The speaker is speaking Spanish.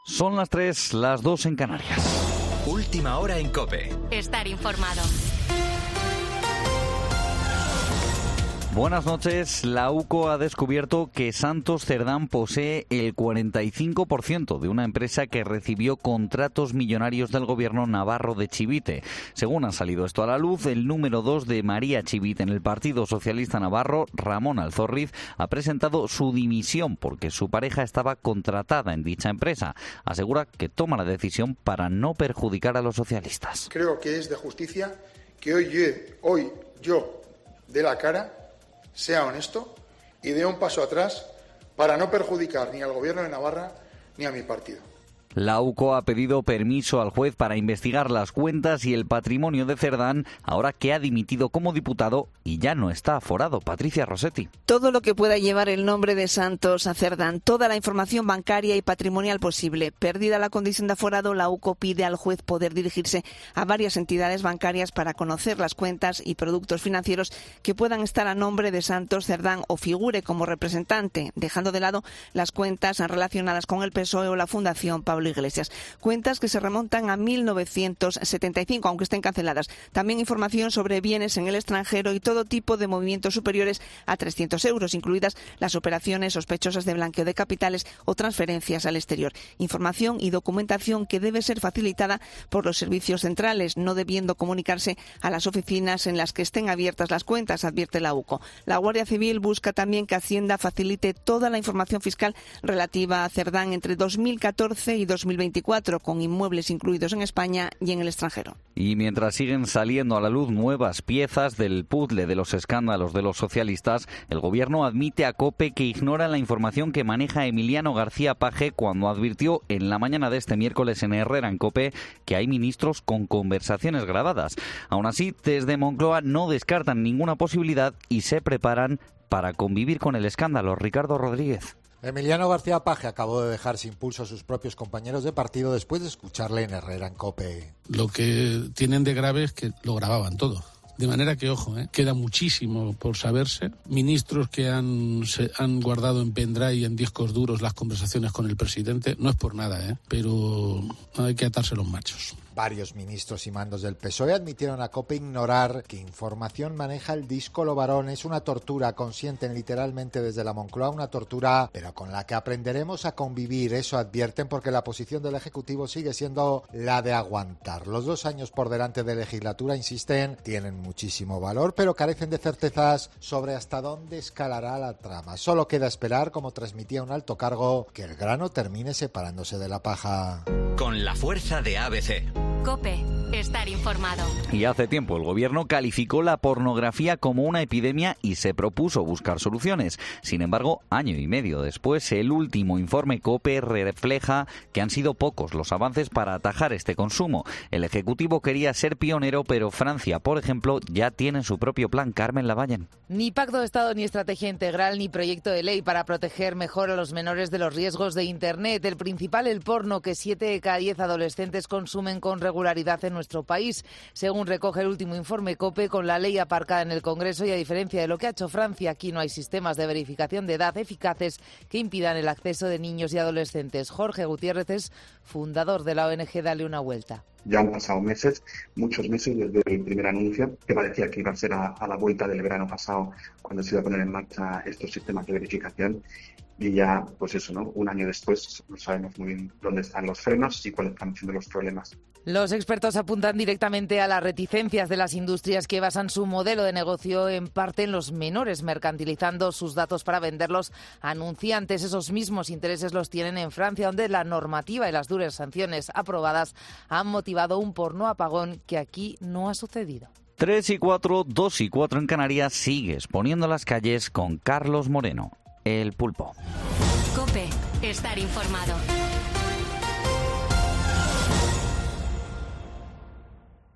Son las 3, las 2 en Canarias. Última hora en COPE. Estar informado. Buenas noches. La UCO ha descubierto que Santos Cerdán posee el 45% de una empresa que recibió contratos millonarios del gobierno navarro de Chivite. Según ha salido esto a la luz, el número 2 de María Chivite en el Partido Socialista Navarro, Ramón Alzorriz, ha presentado su dimisión porque su pareja estaba contratada en dicha empresa. Asegura que toma la decisión para no perjudicar a los socialistas. Creo que es de justicia que hoy yo dé la cara, sea honesto y dé un paso atrás para no perjudicar ni al Gobierno de Navarra ni a mi partido. La UCO ha pedido permiso al juez para investigar las cuentas y el patrimonio de Cerdán, ahora que ha dimitido como diputado y ya no está aforado. Patricia Rossetti. Todo lo que pueda llevar el nombre de Santos a Cerdán, toda la información bancaria y patrimonial posible. Perdida la condición de aforado, la UCO pide al juez poder dirigirse a varias entidades bancarias para conocer las cuentas y productos financieros que puedan estar a nombre de Santos Cerdán o figure como representante, dejando de lado las cuentas relacionadas con el PSOE o la Fundación Pablo Iglesias. Cuentas que se remontan a 1975, aunque estén canceladas. También información sobre bienes en el extranjero y todo tipo de movimientos superiores a 300 euros, incluidas las operaciones sospechosas de blanqueo de capitales o transferencias al exterior. Información y documentación que debe ser facilitada por los servicios centrales, no debiendo comunicarse a las oficinas en las que estén abiertas las cuentas, advierte la UCO. La Guardia Civil busca también que Hacienda facilite toda la información fiscal relativa a Cerdán entre 2014 y 2024, con inmuebles incluidos en España y en el extranjero. Y mientras siguen saliendo a la luz nuevas piezas del puzzle de los escándalos de los socialistas, el gobierno admite a COPE que ignora la información que maneja Emiliano García Paje cuando advirtió en la mañana de este miércoles en Herrera en COPE que hay ministros con conversaciones grabadas. Aún así, desde Moncloa no descartan ninguna posibilidad y se preparan para convivir con el escándalo. Ricardo Rodríguez. Emiliano García Paje acabó de dejar sin pulso a sus propios compañeros de partido después de escucharle en Herrera en COPE. Lo que tienen de grave es que lo grababan todo. De manera que, ojo, queda muchísimo por saberse. Ministros que han guardado en pendrive y en discos duros las conversaciones con el presidente. No es por nada, pero hay que atarse los machos. Varios ministros y mandos del PSOE admitieron a COPE ignorar que información maneja el disco Lo Varón. Es una tortura, consienten literalmente desde la Moncloa, una tortura, pero con la que aprenderemos a convivir. Eso advierten porque la posición del Ejecutivo sigue siendo la de aguantar. Los 2 años por delante de legislatura, insisten, tienen muchísimo valor, pero carecen de certezas sobre hasta dónde escalará la trama. Solo queda esperar, como transmitía un alto cargo, que el grano termine separándose de la paja. Con la fuerza de ABC. COPE. Estar informado. Y hace tiempo el gobierno calificó la pornografía como una epidemia y se propuso buscar soluciones. Sin embargo, año y medio después, el último informe COPE refleja que han sido pocos los avances para atajar este consumo. El Ejecutivo quería ser pionero, pero Francia, por ejemplo, ya tiene su propio plan. Carmen Lavallen. Ni pacto de Estado, ni estrategia integral, ni proyecto de ley para proteger mejor a los menores de los riesgos de Internet. El principal, el porno, que 7 de cada 10 adolescentes consumen con regularidad en nuestro país, según recoge el último informe COPE, con la ley aparcada en el Congreso y a diferencia de lo que ha hecho Francia, aquí no hay sistemas de verificación de edad eficaces que impidan el acceso de niños y adolescentes. Jorge Gutiérrez es fundador de la ONG Dale una Vuelta. Ya han pasado meses, muchos meses desde el primer anuncio, que parecía que iba a ser a la vuelta del verano pasado cuando se iba a poner en marcha estos sistemas de verificación. Y ya, pues eso, ¿no? Un año después no sabemos muy bien dónde están los frenos y cuáles están siendo los problemas. Los expertos apuntan directamente a las reticencias de las industrias que basan su modelo de negocio en parte en los menores, mercantilizando sus datos para venderlos a anunciantes. Esos mismos intereses los tienen en Francia, donde la normativa y las duras sanciones aprobadas han motivado un porno apagón que aquí no ha sucedido. 3 y 4, 2 y 4 en Canarias, sigues poniendo las calles con Carlos Moreno, el pulpo. COPE. Estar informado.